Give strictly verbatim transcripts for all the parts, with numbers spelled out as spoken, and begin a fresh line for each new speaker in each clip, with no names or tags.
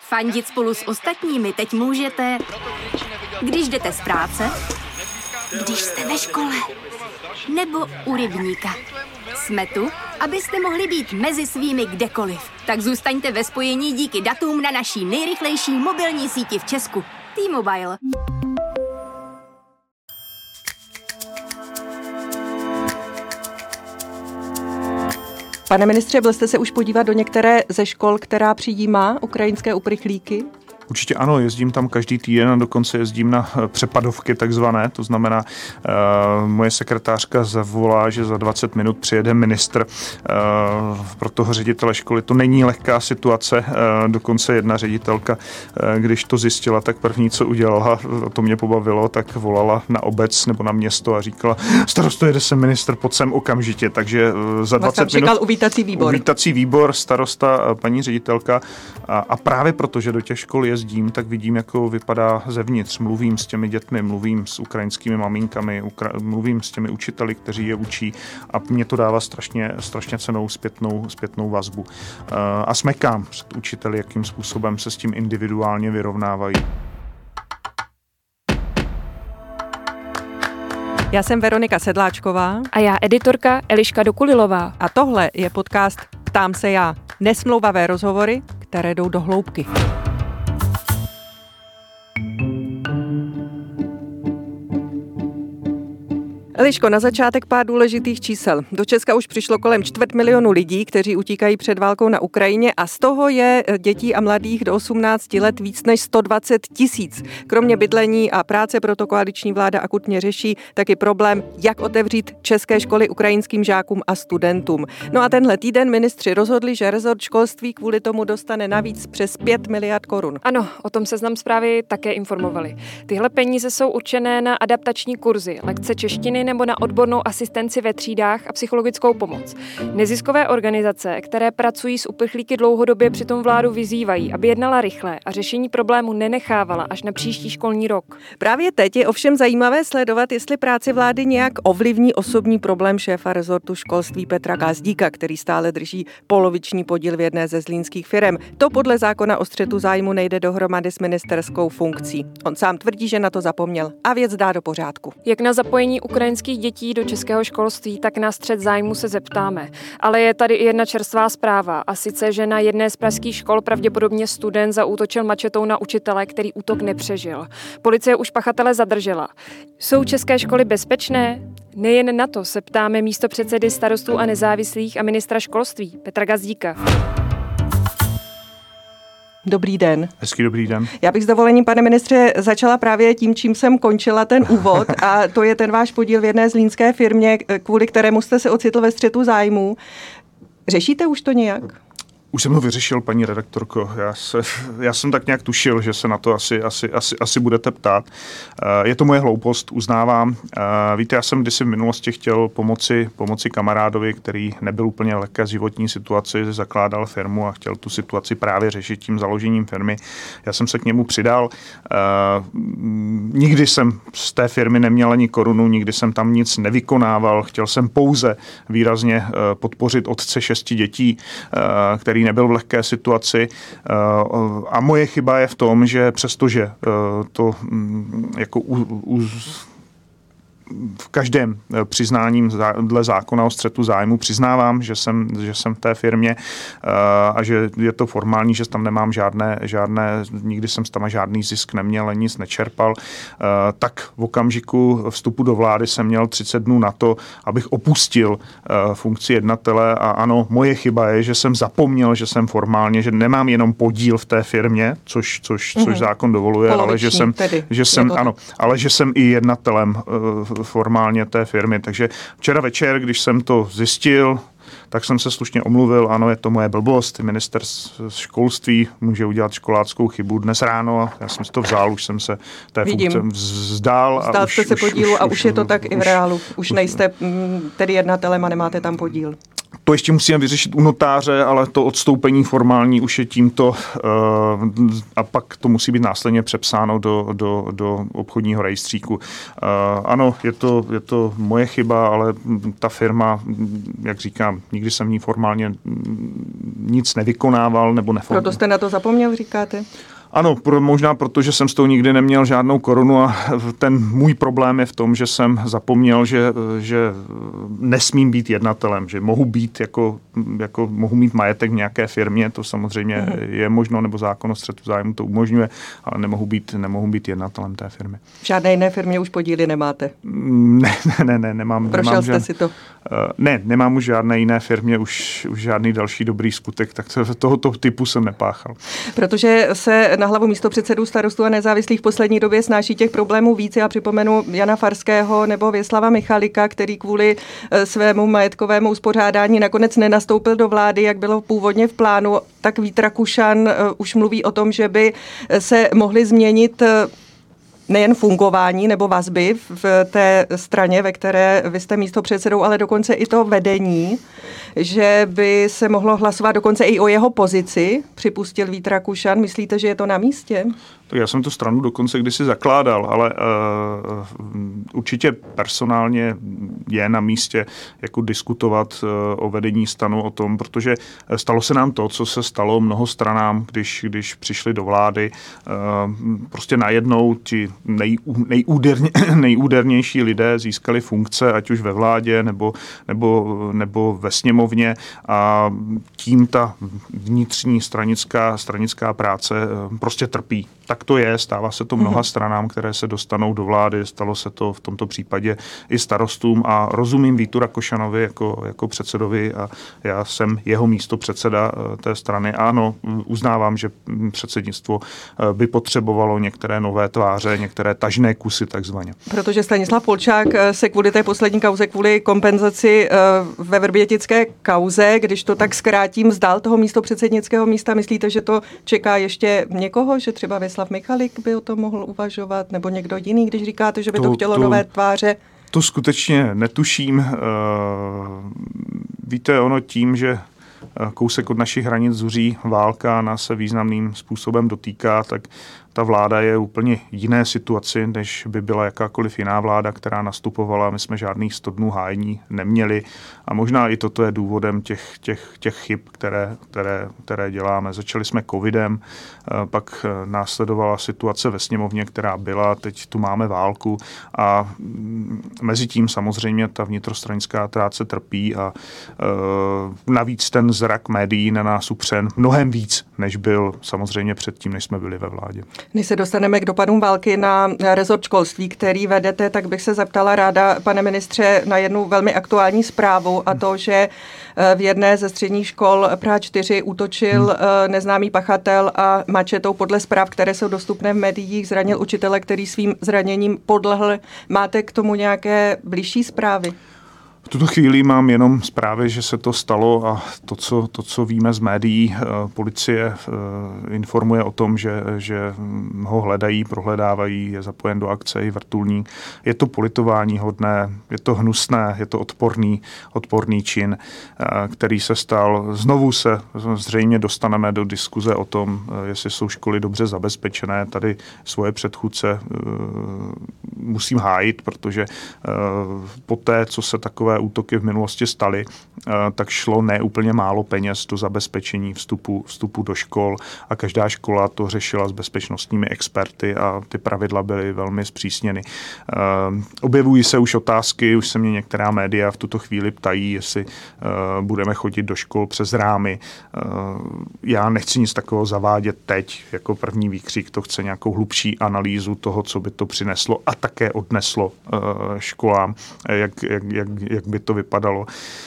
Fandit spolu s ostatními teď můžete, když jdete z práce, když jste ve škole, nebo u rybníka. Jsme tu, abyste mohli být mezi svými kdekoliv. Tak zůstaňte ve spojení díky datům na naší nejrychlejší mobilní síti v Česku. T-Mobile.
Pane ministře, byl jste se už podívat do některé ze škol, která přijímá ukrajinské uprchlíky?
Určitě ano, jezdím tam každý týden a dokonce jezdím na přepadovky takzvané, to znamená, uh, moje sekretářka zavolá, že za dvacet minut přijede ministr uh, pro toho ředitele školy. To není lehká situace, uh, dokonce jedna ředitelka, uh, když to zjistila, tak první, co udělala, to mě pobavilo, tak volala na obec nebo na město a říkala, starosto, jede sem ministr, pojď sem okamžitě, takže uh, za dvacet minut...
uvítací výbor.
Uvítací výbor, starosta, paní ředitelka a, a právě proto, že do těch škol je jezdím, tak vidím, jak vypadá zevnitř. Mluvím s těmi dětmi, mluvím s ukrajinskými maminkami, ukra- mluvím s těmi učiteli, kteří je učí a mě to dává strašně, strašně cennou zpětnou, zpětnou vazbu. Uh, a smekám před učiteli, jakým způsobem se s tím individuálně vyrovnávají.
Já jsem Veronika Sedláčková.
A já editorka Eliška Dokulilová.
A tohle je podcast Ptám se já. Nesmlouvavé rozhovory, které jdou do hloubky. Eliško, na začátek pár důležitých čísel. Do Česka už přišlo kolem čtvrt milionu lidí, kteří utíkají před válkou na Ukrajině a z toho je dětí a mladých do osmnácti let víc než sto dvacet tisíc. Kromě bydlení a práce proto koaliční vláda akutně řeší taky problém, jak otevřít české školy ukrajinským žákům a studentům. No a tenhle týden ministři rozhodli, že rezort školství kvůli tomu dostane navíc přes pět miliard korun.
Ano, o tom Seznam Zprávy také informovali. Tyhle peníze jsou určené na adaptační kurzy, lekce češtiny nebo na odbornou asistenci ve třídách a psychologickou pomoc. Neziskové organizace, které pracují s uprchlíky dlouhodobě, přitom vládu vyzývají, aby jednala rychle a řešení problému nenechávala až na příští školní rok.
Právě teď je ovšem zajímavé sledovat, jestli práci vlády nějak ovlivní osobní problém šéfa rezortu školství Petra Gazdíka, který stále drží poloviční podíl v jedné ze zlínských firem. To podle zákona o střetu zájmu nejde dohromady s ministerskou funkcí. On sám tvrdí, že na to zapomněl a věc dá do pořádku.
Jak na zapojení ukrajinských dětí do českého školství, tak na střet zájmu se zeptáme. Ale je tady i jedna čerstvá zpráva, a sice, že na jedné z pražských škol pravděpodobně student zaútočil mačetou na učitele, který útok nepřežil. Policie už pachatele zadržela. Jsou české školy bezpečné? Nejen na to se ptáme místopředsedy Starostů a nezávislých a ministra školství Petra Gazdíka.
Dobrý den.
Hezký dobrý den.
Já bych s dovolením, pane ministře, začala právě tím, čím jsem končila ten úvod, a to je ten váš podíl v jedné zlínské firmě, kvůli kterému jste se ocitl ve střetu zájmů. Řešíte už to nějak?
Už jsem to vyřešil, paní redaktorko. Já, se, já jsem tak nějak tušil, že se na to asi, asi, asi, asi budete ptát. Je to moje hloupost, uznávám. Víte, já jsem kdysi v minulosti chtěl pomoci, pomoci kamarádovi, který nebyl úplně lehké životní situaci, zakládal firmu a chtěl tu situaci právě řešit tím založením firmy. Já jsem se k němu přidal. Nikdy jsem z té firmy neměl ani korunu, nikdy jsem tam nic nevykonával. Chtěl jsem pouze výrazně podpořit otce šesti dětí, který nebyl v lehké situaci, a moje chyba je v tom, že přestože to jako u, u v každém přiznáním dle zákona o střetu zájmu přiznávám, že jsem, že jsem v té firmě a že je to formální, že tam nemám žádné, žádné, nikdy jsem tam žádný zisk neměl, ani nic nečerpal, tak v okamžiku vstupu do vlády jsem měl třicet dnů na to, abych opustil funkci jednatele, a ano, moje chyba je, že jsem zapomněl, že jsem formálně, že nemám jenom podíl v té firmě, což, což, což mm-hmm. zákon dovoluje, Poloviční, ale že jsem, tedy, že jsem ano, ale že jsem i jednatelem formálně té firmy. Takže včera večer, když jsem to zjistil, tak jsem se slušně omluvil, ano, je to moje blbost, minister školství může udělat školáckou chybu. Dnes ráno, já jsem si to vzal, už jsem se té
Vidím.
funkce vzdál.
Vzdal jste se podílu
už,
a už, už je to tak
už,
i v reálu. Už, už nejste tedy jednatelem a nemáte tam podíl.
To ještě musíme vyřešit u notáře, ale to odstoupení formální už je tímto a pak to musí být následně přepsáno do, do, do obchodního rejstříku. Ano, je to, je to moje chyba, ale ta firma, jak říkám, nikdy jsem v ní formálně nic nevykonával nebo neformálně.
Proto jste na to zapomněl, říkáte?
Ano, pro, možná protože jsem s tou nikdy neměl žádnou korunu a ten můj problém je v tom, že jsem zapomněl, že, že nesmím být jednatelem, že mohu být jako, jako mohu mít majetek v nějaké firmě, to samozřejmě mm-hmm. je možno, nebo zákon o střetu zájmu to umožňuje, ale nemohu být, nemohu být jednatelem té firmy.
V žádné jiné firmě už podíly nemáte?
Ne, ne, ne, ne nemám.
Prošel
nemám
jste žád... si to?
Ne, nemám už žádné jiné firmě, už, už žádný další dobrý skutek, tak to, tohoto typu jsem nepáchal.
Protože se na hlavu místopředsedů Starostů a nezávislých v poslední době snáší těch problémů víc. Já připomenu Jana Farského nebo Věslava Michalika, který kvůli svému majetkovému uspořádání nakonec nenastoupil do vlády, jak bylo původně v plánu. Tak Vít Rakušan už mluví o tom, že by se mohly změnit nejen fungování nebo vazby v té straně, ve které vy jste místopředsedou, ale dokonce i to vedení, že by se mohlo hlasovat dokonce i o jeho pozici, připustil Vít Rakušan. Myslíte, že je to na místě?
Tak já jsem tu stranu dokonce kdysi zakládal, ale uh, určitě personálně je na místě jako diskutovat uh, o vedení stanu, o tom, protože stalo se nám to, co se stalo mnoho stranám, když, když přišli do vlády. Uh, prostě najednou ti nej, nejúderně, nejúdernější lidé získali funkce, ať už ve vládě nebo, nebo, nebo ve sněmovně a tím ta vnitřní stranická, stranická práce uh, prostě trpí. Tak to je, stává se to mnoha stranám, které se dostanou do vlády, stalo se to v tomto případě i starostům a rozumím Vítu Rakušanovi jako, jako předsedovi a já jsem jeho místopředseda té strany. Ano, uznávám, že předsednictvo by potřebovalo některé nové tváře, některé tažné kusy takzvaně.
Protože Stanislav Polčák se kvůli té poslední kauze, kvůli kompenzaci ve vrbětické kauze, když to tak zkrátím, vzdal toho místopředsednického místa, myslíte, že to čeká ještě někoho, že třeba Věslav Michalik by o tom mohl uvažovat, nebo někdo jiný, když říkáte, že by to, to chtělo to, nové tváře?
To skutečně netuším. Víte, ono tím, že kousek od našich hranic zuří válka, nás se významným způsobem dotýká, tak ta vláda je úplně jiné situaci, než by byla jakákoliv jiná vláda, která nastupovala. My jsme žádných sto dnů hájení neměli a možná i toto je důvodem těch, těch, těch chyb, které, které, které děláme. Začali jsme covidem, pak následovala situace ve sněmovně, která byla, teď tu máme válku a mezi tím samozřejmě ta vnitrostranická práce trpí a e, navíc ten zrak médií na nás upřen mnohem víc, než byl samozřejmě předtím, než jsme byli ve vládě.
Než se dostaneme k dopadům války na rezort školství, který vedete, tak bych se zeptala ráda, pane ministře, na jednu velmi aktuální zprávu a to, že v jedné ze středních škol Praha čtyři útočil hmm. neznámý pachatel a mačetou podle zpráv, které jsou dostupné v médiích, zranil učitele, který svým zraněním podlehl. Máte k tomu nějaké bližší zprávy?
V tuto chvíli mám jenom zprávy, že se to stalo a to, co, to, co víme z médií, policie informuje o tom, že, že ho hledají, prohledávají, je zapojen do akce i vrtulník. Je to politování hodné, je to hnusné, je to odporný, odporný čin, který se stal. Znovu se zřejmě dostaneme do diskuze o tom, jestli jsou školy dobře zabezpečené. Tady svoje předchůdce musím hájit, protože po té, co se takové útoky v minulosti staly, tak šlo ne úplně málo peněz do zabezpečení vstupu, vstupu do škol a každá škola to řešila s bezpečnostními experty a ty pravidla byly velmi zpřísněny. Objevují se už otázky, už se mě některá média v tuto chvíli ptají, jestli budeme chodit do škol přes rámy. Já nechci nic takového zavádět teď jako první výkřik, to chce nějakou hlubší analýzu toho, co by to přineslo a také odneslo školám, jak, jak, jak, jak by to vypadalo.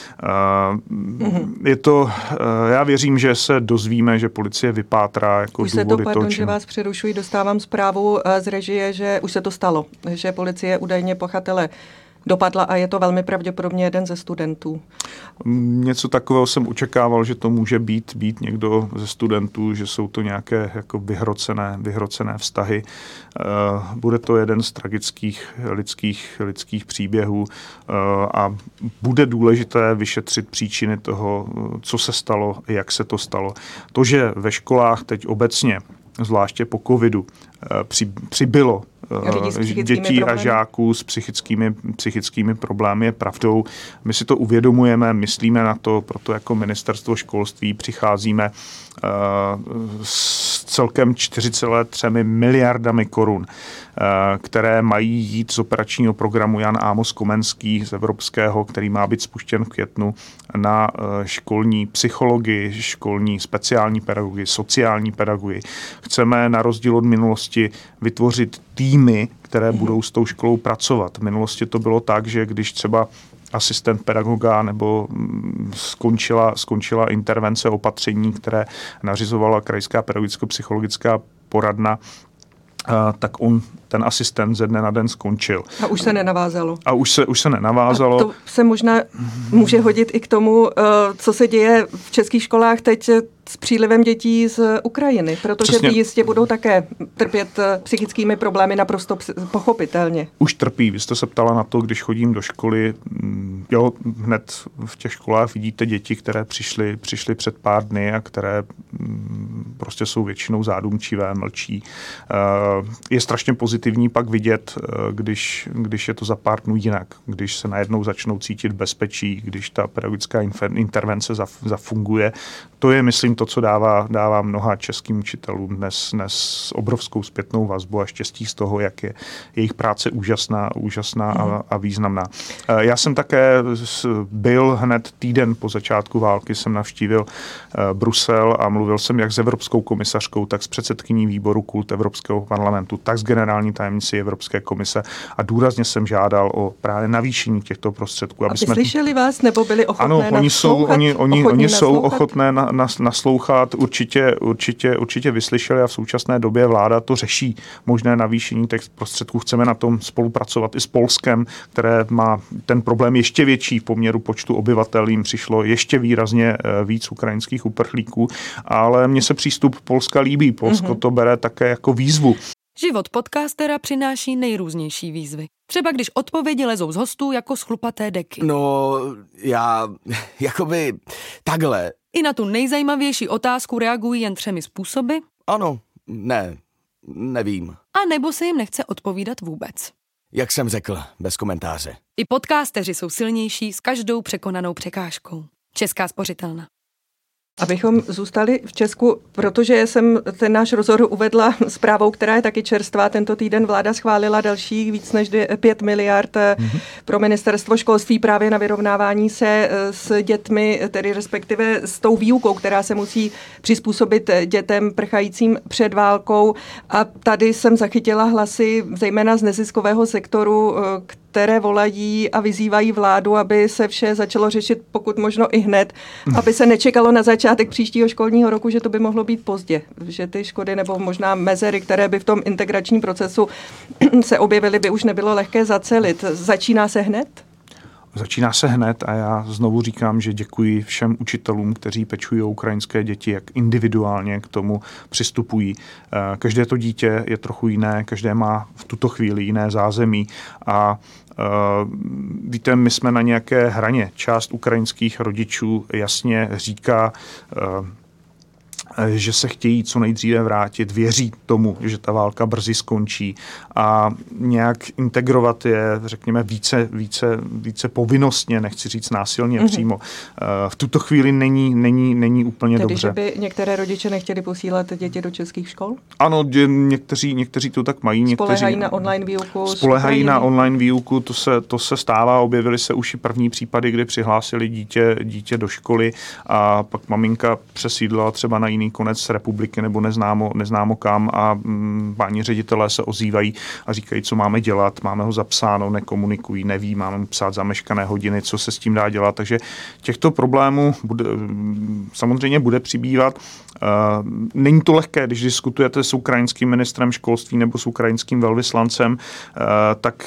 Je to, já věřím, že se dozvíme, že policie vypátrá jako
už
důvody
se to, pardon,
toho,
že vás přerušuji, dostávám zprávu z režie, že už se to stalo, že policie údajně pachatele dopadla a je to velmi pravděpodobně jeden ze studentů.
Něco takového jsem očekával, že to může být, být někdo ze studentů, že jsou to nějaké jako vyhrocené, vyhrocené vztahy. Bude to jeden z tragických lidských, lidských příběhů a bude důležité vyšetřit příčiny toho, co se stalo, jak se to stalo. To, že ve školách teď obecně, zvláště po covidu, při, přibylo dětí a žáků s psychickými, psychickými problémy, je pravdou. My si to uvědomujeme, myslíme na to, proto jako ministerstvo školství přicházíme s celkem čtyři celé tři miliardami korun, které mají jít z operačního programu Jan Amos Komenský z evropského, který má být spuštěn v květnu, na školní psychologii, školní speciální pedagogii, sociální pedagogii. Chceme na rozdíl od minulosti vytvořit týmy, které budou s tou školou pracovat. V minulosti to bylo tak, že když třeba asistent pedagoga nebo skončila, skončila intervence opatření, které nařizovala krajská pedagogicko-psychologická poradna, tak on, ten asistent ze dne na den skončil.
A už se nenavázalo.
A už se, už se nenavázalo.
A to se možná může hodit i k tomu, co se děje v českých školách teď s přílivem dětí z Ukrajiny, protože
Přesně.
ty jistě budou také trpět psychickými problémy naprosto pochopitelně.
Už trpí. Vy jste se ptala na to, když chodím do školy. Jo, hned v těch školách vidíte děti, které přišly, přišly před pár dny a které prostě jsou většinou zádumčivé, mlčí. Je strašně pozitivní pak vidět, když, když je to za pár dnů jinak, když se najednou začnou cítit v bezpečí, když ta pedagogická intervence zafunguje. To je, myslím, to, co dává, dává mnoha českým učitelům dnes, dnes obrovskou zpětnou vazbu a štěstí z toho, jak je jejich práce úžasná, úžasná a, a významná. Já jsem také byl hned týden po začátku války, jsem navštívil Brusel a mluvil jsem jak s Evropskou komisařkou, tak s předsedkyní výboru Kult Evropského parlamentu, tak s generální tajemnicí Evropské komise a důrazně jsem žádal o právě navýšení těchto prostředků.
Aby jsme... slyšeli vás, nebo byli ochotné
ano, oni jsou, oni, oni, oni jsou ochotné na, na, naslouchat, určitě, určitě, určitě vyslyšeli a v současné době vláda to řeší. Možné navýšení těch prostředků. Chceme na tom spolupracovat i s Polskem, které má ten problém ještě větší v poměru počtu obyvatel. Jim přišlo ještě výrazně víc ukrajinských uprchlíků, ale mně se přístup Polska líbí. Polsko mm-hmm. to bere také jako výzvu.
Život podcastera přináší nejrůznější výzvy. Třeba když odpovědi lezou z hostů jako z chlupaté deky.
No, já, jakoby, takhle.
I na tu nejzajímavější otázku reagují jen třemi způsoby.
Ano, ne, nevím.
A nebo se jim nechce odpovídat vůbec.
Jak jsem řekl, bez komentáře.
I podcasteři jsou silnější s každou překonanou překážkou. Česká spořitelna.
Abychom zůstali v Česku, protože jsem ten náš rozhovor uvedla zprávou, která je taky čerstvá. Tento týden vláda schválila dalších víc než pět miliard mm-hmm. pro ministerstvo školství právě na vyrovnávání se s dětmi, tedy respektive s tou výukou, která se musí přizpůsobit dětem prchajícím před válkou. A tady jsem zachytila hlasy zejména z neziskového sektoru, které volají a vyzývají vládu, aby se vše začalo řešit pokud možno i hned, aby se nečekalo na začátek příštího školního roku, že to by mohlo být pozdě, že ty škody nebo možná mezery, které by v tom integračním procesu se objevily, by už nebylo lehké zacelit. Začíná se hned?
Začíná se hned a já znovu říkám, že děkuji všem učitelům, kteří pečují o ukrajinské děti, jak individuálně k tomu přistupují. Každé to dítě je trochu jiné, každé má v tuto chvíli jiné zázemí a Uh, víte, my jsme na nějaké hraně. Část ukrajinských rodičů jasně říká, uh, že se chtějí co nejdříve vrátit, věří tomu, že ta válka brzy skončí a nějak integrovat je, řekněme, více, více, více povinnostně, nechci říct násilně mm-hmm. přímo. V tuto chvíli není, není, není úplně
Tedy,
dobře.
Tedy, že by některé rodiče nechtěli posílat děti do českých škol?
Ano, někteří, někteří to tak mají. Někteří
spolehají na online výuku?
Spolehají na online výuku, to se, to se stává. Objevily se už i první případy, kdy přihlásili dítě, dítě do školy a pak maminka přesídlila třeba na jiný jiný konec republiky nebo neznámo, neznámo kam a mm, páni ředitelé se ozývají a říkají, co máme dělat, máme ho zapsáno, nekomunikují, neví, máme psát zameškané hodiny, co se s tím dá dělat, takže těchto problémů bude, samozřejmě bude přibývat. Není to lehké, když diskutujete s ukrajinským ministrem školství nebo s ukrajinským velvyslancem, tak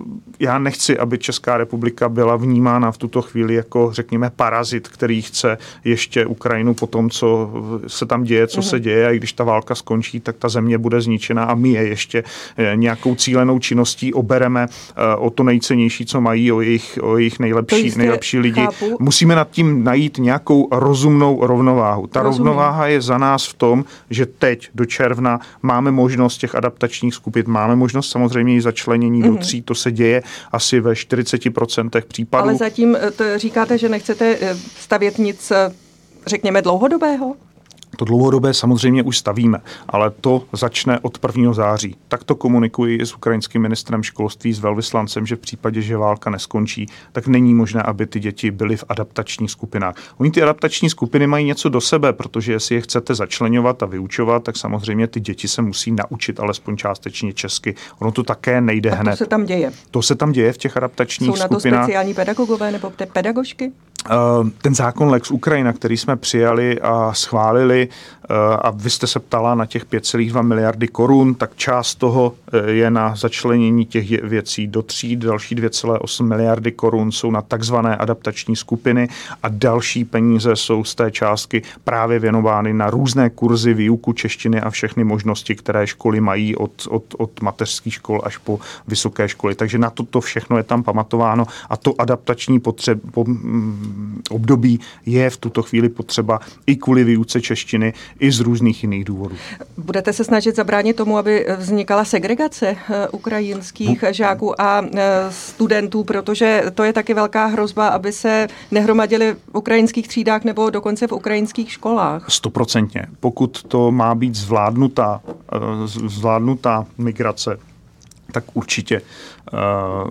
já nechci, aby Česká republika byla vnímána v tuto chvíli jako, řekněme, parazit, který chce ještě Ukrajinu po tom, co se tam děje, co mm. se děje, a i když ta válka skončí, tak ta země bude zničena a my je ještě nějakou cílenou činností obereme o to nejcennější, co mají, o jejich, o jejich nejlepší, nejlepší lidi. Chápu. Musíme nad tím najít nějakou rozumnou rovnováhu. Ta Rozumím. rovnováha je za nás v tom, že teď do června máme možnost těch adaptačních skupin, máme možnost samozřejmě i začlenění mm. do tří, to se děje asi ve čtyřiceti procentech případů.
Ale zatím říkáte, že nechcete stavět nic, řekněme, dlouhodobého?
To dlouhodobé samozřejmě už stavíme, ale to začne od prvního září. Tak to komunikuji s ukrajinským ministrem školství, s velvyslancem, že v případě, že válka neskončí, tak není možné, aby ty děti byly v adaptačních skupinách. Oni ty adaptační skupiny mají něco do sebe, protože jestli je chcete začleňovat a vyučovat, tak samozřejmě ty děti se musí naučit alespoň částečně česky. Ono to také nejde
a to
hned.
To se tam děje.
To se tam děje v těch adaptačních skupinách.
Jsou na to speciální pedagogové nebo pedagožky?
Ten zákon Lex Ukrajina, který jsme přijali a schválili, a vy jste se ptala na těch pět celá dva miliardy korun, tak část toho je na začlenění těch věcí do tříd, další dvě celá osm miliardy korun jsou na takzvané adaptační skupiny a další peníze jsou z té částky právě věnovány na různé kurzy, výuku češtiny a všechny možnosti, které školy mají od, od, od mateřských škol až po vysoké školy. Takže na toto všechno je tam pamatováno a to adaptační potřeb, po, mm, období je v tuto chvíli potřeba i kvůli výuce češtiny, i z různých jiných důvodů.
Budete se snažit zabránit tomu, aby vznikala segregace ukrajinských Bu- žáků a studentů, protože to je taky velká hrozba, aby se nehromadili v ukrajinských třídách nebo dokonce v ukrajinských školách.
Stoprocentně. Pokud to má být zvládnutá, zvládnutá migrace, tak určitě uh,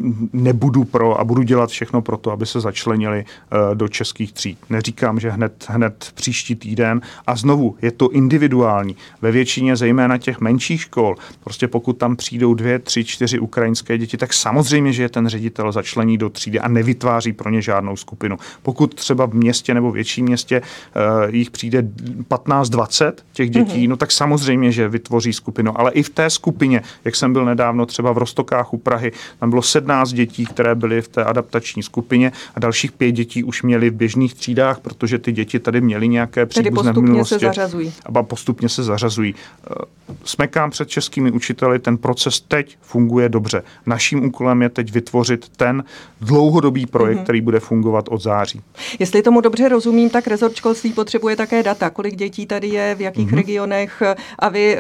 nebudu pro a budu dělat všechno pro to, aby se začlenili uh, do českých tříd. Neříkám, že hned, hned příští týden a znovu je to individuální. Ve většině zejména těch menších škol, prostě pokud tam přijdou dvě, tři, čtyři ukrajinské děti, tak samozřejmě, že je ten ředitel začlení do třídy a nevytváří pro ně žádnou skupinu. Pokud třeba v městě nebo větším městě uh, jich přijde patnáct dvacet těch dětí, mm-hmm. no tak samozřejmě, že vytvoří skupinu, ale i v té skupině, jak jsem byl nedávno třeba v Roztokách u Prahy, tam bylo sedmnáct dětí, které byly v té adaptační skupině a dalších pět dětí už měly v běžných třídách, protože ty děti tady měly nějaké příbuzné v minulosti.
Tedy postupně se zařazují.
A postupně se zařazují. Smekám před českými učiteli, ten proces teď funguje dobře. Naším úkolem je teď vytvořit ten dlouhodobý projekt, mm-hmm. který bude fungovat od září.
Jestli tomu dobře rozumím, tak rezort školství potřebuje také data, kolik dětí tady je, v jakých mm-hmm. regionech a vy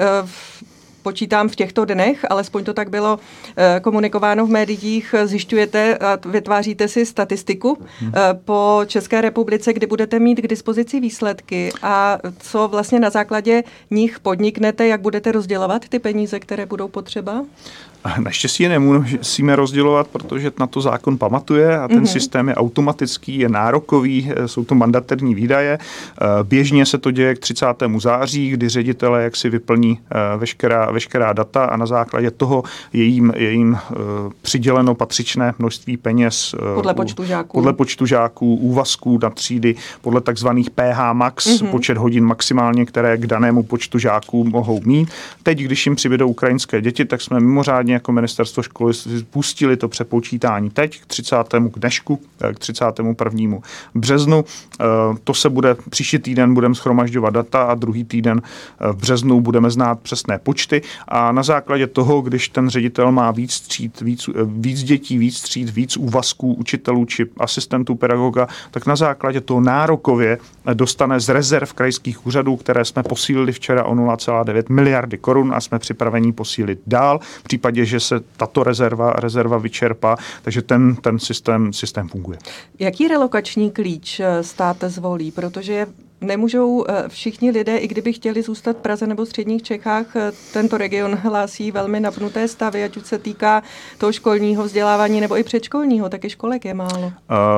počítám v těchto dnech, alespoň to tak bylo komunikováno v médiích, zjišťujete a vytváříte si statistiku hmm. po České republice, kdy budete mít k dispozici výsledky a co vlastně na základě nich podniknete, jak budete rozdělovat ty peníze, které budou potřeba?
Naštěstí je nemusíme rozdělovat, protože na to zákon pamatuje a ten mm-hmm. systém je automatický, je nárokový, jsou to mandatorní výdaje. Běžně se to děje k třicátému září, kdy ředitelé jak si vyplní veškerá, veškerá data a na základě toho je jim, je jim přiděleno patřičné množství peněz.
Podle počtu žáků.
Podle počtu žáků, úvazků na třídy, podle takzvaných P H max, mm-hmm. počet hodin maximálně, které k danému počtu žáků mohou mít. Teď, když jim přibydou ukrajinské děti, tak jsme mimořádně jako ministerstvo školy pustili to přepočítání teď k třicátému k dnešku, k třicátému prvnímu březnu. To se bude, příští týden budeme shromažďovat data a druhý týden v březnu budeme znát přesné počty a na základě toho, když ten ředitel má víc tříd, víc, víc dětí, víc tříd, víc úvazků učitelů či asistentů pedagoga, tak na základě toho nárokově dostane z rezerv krajských úřadů, které jsme posílili včera o nula celá devět miliardy korun a jsme připraveni posílit dál. V případě, že se tato rezerva, rezerva vyčerpá, takže ten, ten systém, systém funguje.
Jaký relokační klíč stát zvolí? Protože je nemůžou všichni lidé, i kdyby chtěli zůstat v Praze nebo středních Čechách, tento region hlásí velmi napnuté stavy, ať už se týká toho školního vzdělávání nebo i předškolního, taky školek je málo.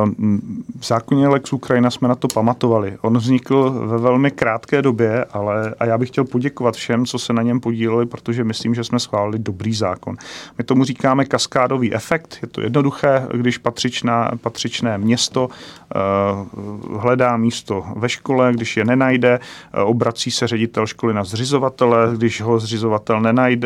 V zákoně Lex Ukrajina jsme na to pamatovali. On vznikl ve velmi krátké době, ale a já bych chtěl poděkovat všem, co se na něm podíleli, protože myslím, že jsme schválili dobrý zákon. My tomu říkáme kaskádový efekt. Je to jednoduché, když patřičná, patřičné město uh, hledá místo ve škole, když je nenajde, uh, obrací se ředitel školy na zřizovatele, když ho zřizovatel nenajde,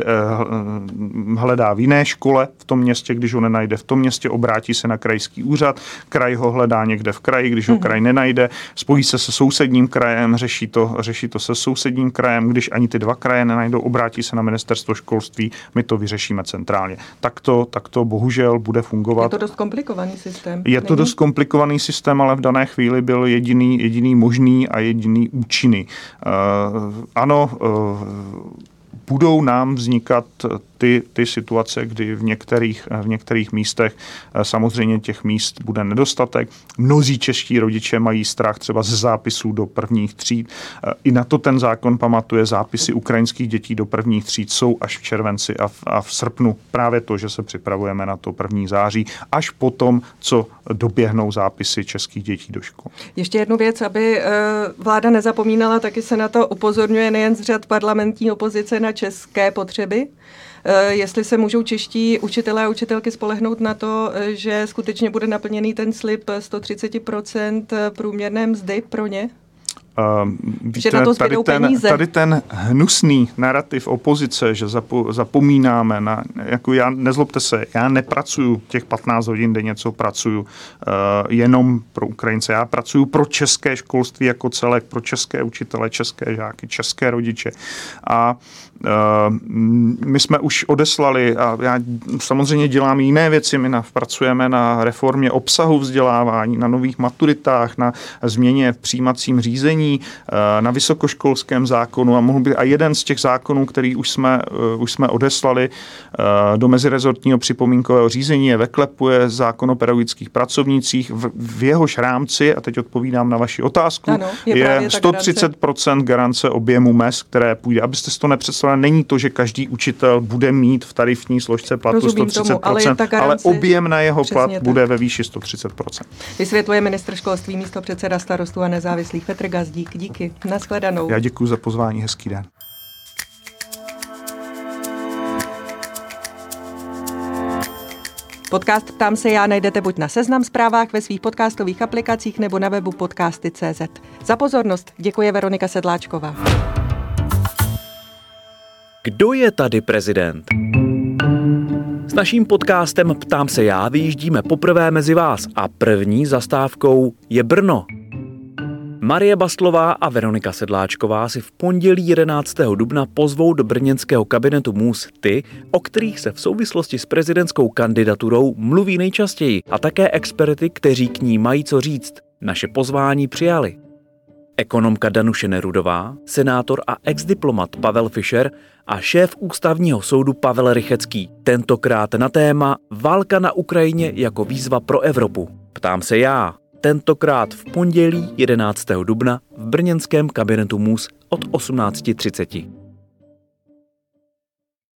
uh, hledá v jiné škole v tom městě, když ho nenajde v tom městě, obrátí se na krajský úřad, kraj ho hledá někde v kraji, když ho kraj nenajde, spojí se se sousedním krajem, řeší to, řeší to se sousedním krajem, když ani ty dva kraje nenajdou, obrátí se na ministerstvo školství, my to vyřešíme centrálně. Tak to, tak to bohužel bude fungovat.
Je to dost komplikovaný systém.
Je to Není? dost komplikovaný systém, ale v dané chvíli byl jediný, jediný možný a jediný účinný. Uh, ano, uh, budou nám vznikat ty, ty situace, kdy v některých, v některých místech samozřejmě těch míst bude nedostatek. Mnozí čeští rodiče mají strach třeba ze zápisů do prvních tříd. I na to ten zákon pamatuje. Zápisy ukrajinských dětí do prvních tříd jsou až v červenci a v, a v srpnu. Právě to, že se připravujeme na to první září, až potom, co doběhnou zápisy českých dětí do škol.
Ještě jednu věc, aby vláda nezapomínala, taky se na to upozorňuje nejen z řad parlamentní opozice na české potřeby. Jestli se můžou čeští učitelé a učitelky spolehnout na to, že skutečně bude naplněný ten slib sto třicet procent průměrné mzdy pro ně?
Uh, víte, tady, ten, tady ten hnusný narrativ opozice, že zapo, zapomínáme na, jako já, nezlobte se, já nepracuju těch patnáct hodin denně, co pracuju uh, jenom pro Ukrajince, já pracuju pro české školství jako celek, pro české učitele, české žáky, české rodiče a Uh, my jsme už odeslali a já samozřejmě dělám jiné věci, my na, pracujeme na reformě obsahu vzdělávání, na nových maturitách, na změně v přijímacím řízení, uh, na vysokoškolském zákonu a mohl by a jeden z těch zákonů, který už jsme, uh, už jsme odeslali uh, do mezirezortního připomínkového řízení, je veklepuje zákon o pedagogických pracovnících, v, v jehož rámci, a teď odpovídám na vaši otázku,
ano, je,
je sto třicet procent garance objemu mezd, které půjde, abyste si to nepředstavili. Není to, že každý učitel bude mít v tarifní složce platu
Rozumím
sto třicet procent, tomu, ale, ale objem na jeho plat tak bude ve výši sto třicet procent.
Vysvětluje ministr školství, místopředseda Starostů a nezávislých Petr Gazdík. Díky. Nashledanou.
Já děkuji za pozvání. Hezký den.
Podcast Ptám se já najdete buď na Seznam Zprávách, ve svých podcastových aplikacích nebo na webu podcasty tečka cé zet. Za pozornost děkuje Veronika Sedláčková.
Kdo je tady prezident? S naším podcastem Ptám se já vyjíždíme poprvé mezi vás a první zastávkou je Brno. Marie Bastlová a Veronika Sedláčková si v pondělí jedenáctého dubna pozvou do brněnského kabinetu M Ú S ty, o kterých se v souvislosti s prezidentskou kandidaturou mluví nejčastěji, a také experty, kteří k ní mají co říct. Naše pozvání přijali ekonomka Danuše Nerudová, senátor a exdiplomat Pavel Fischer a šéf ústavního soudu Pavel Rychecký. Tentokrát na téma Válka na Ukrajině jako výzva pro Evropu. Ptám se já. Tentokrát v pondělí jedenáctého dubna v brněnském kabinetu M Ú S od osmnáct třicet.